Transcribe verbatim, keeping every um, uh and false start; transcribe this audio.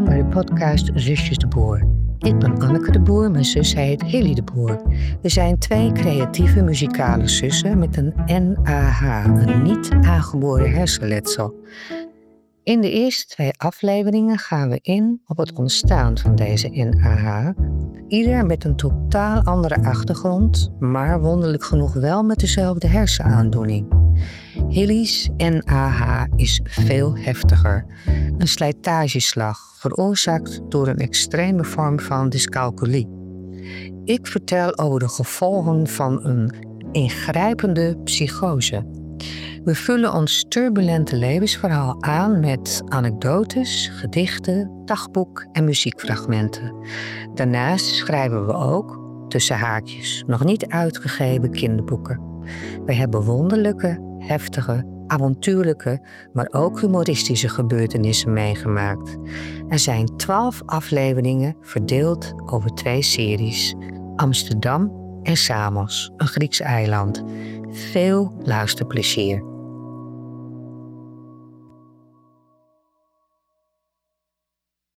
welkom bij de podcast Zusjes de Boer. Ik ben Anneke de Boer, mijn zus heet Hilly de Boer. We zijn twee creatieve muzikale zussen met een N A H, een niet aangeboren hersenletsel. In de eerste twee afleveringen gaan we in op het ontstaan van deze N A H. Ieder met een totaal andere achtergrond, maar wonderlijk genoeg wel met dezelfde hersenaandoening. Hilly's N A H is veel heftiger. Een slijtageslag, veroorzaakt door een extreme vorm van dyscalculie. Ik vertel over de gevolgen van een ingrijpende psychose. We vullen ons turbulente levensverhaal aan met anekdotes, gedichten, dagboek en muziekfragmenten. Daarnaast schrijven we ook, tussen haakjes, nog niet uitgegeven kinderboeken. We hebben wonderlijke, heftige, avontuurlijke, maar ook humoristische gebeurtenissen meegemaakt. Er zijn twaalf afleveringen verdeeld over twee series: Amsterdam en Samos, een Grieks eiland. Veel luisterplezier.